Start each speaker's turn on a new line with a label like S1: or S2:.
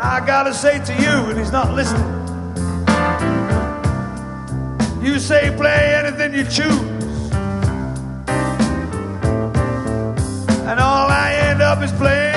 S1: I gotta say to you, and he's not listening. You say play anything you choose, and all I end up is playing